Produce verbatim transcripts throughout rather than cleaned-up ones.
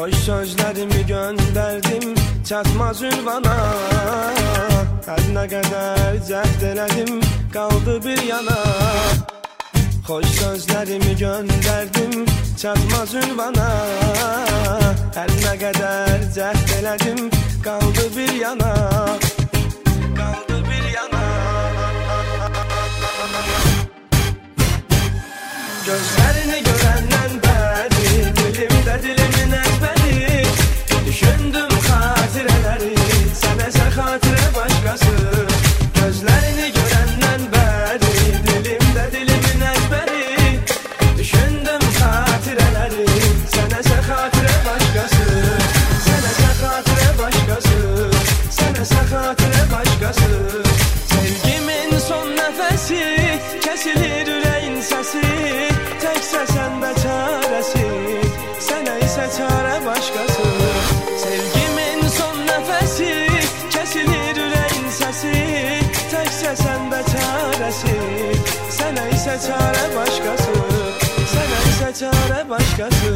Hoş sözlerimi gönderdim çatmaz ünvana. Her ne kadar cəhd elədim kaldı bir yana. Hoş sözlerimi gönderdim çatmaz ünvana. Her ne kadar cəhd elədim kaldı bir yana. Kaldı bir yana. Gözlerini görenden beri dilimde dilimin ezberi. Düşündüm hatireleri senese hatire başkası. Gözlerini görenden beri dilimde dilimin ezberi. Düşündüm hatireleri senese hatire başkası. Senese hatire başkası. Senese hatire başkası. Sevgimin son nefesi kesilir yüreğin sesi. Tekse sende çaresi, sana ise çare başkası. Sevgimin son nefesi kesilir yüreğin sesi. Tekse sende çaresi, sana ise çare başkası. Sana ise çare başkası.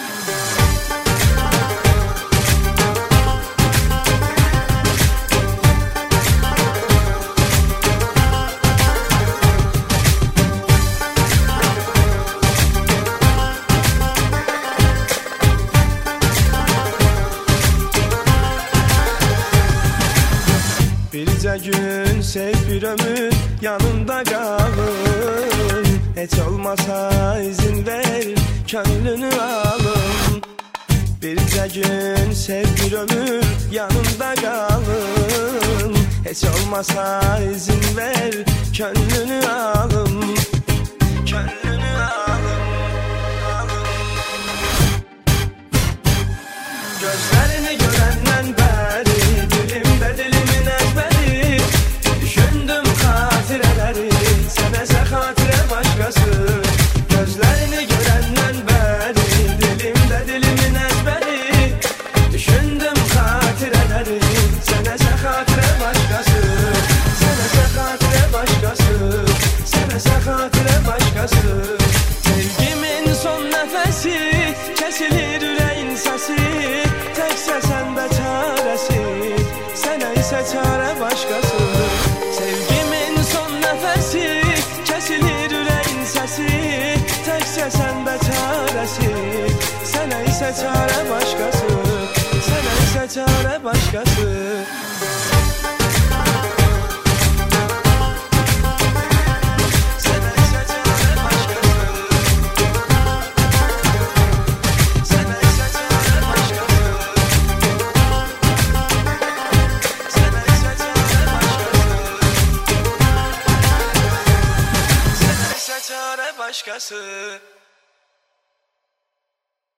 Bircə gün sev bir ömür yanında qalım. Heç olmasa izin ver könlünü alım. Bircə gün sev bir ömür yanında qalım. Heç olmasa izin ver könlünü alım. Könlünü alım, alım. Gözlerini görenden beri dilimde dilimin ezberi. Düşündüm hatireleri senese hatire başkası. Gözlerini görenden beri dilimde dilimin ezberi. Düşündüm hatireleri senese hatire başkası. Senese hatire başkası. Senese hatire başkası. Sevgimin son nefesi kesilir yüreğin sesi. Tekse sende çaresi, sana ise çare başkası. Sevgimin son nefesi kesilir yüreğin sesi. Tekse sende çaresi, sana ise çare başkası. Sana ise çare başkası. Başkası.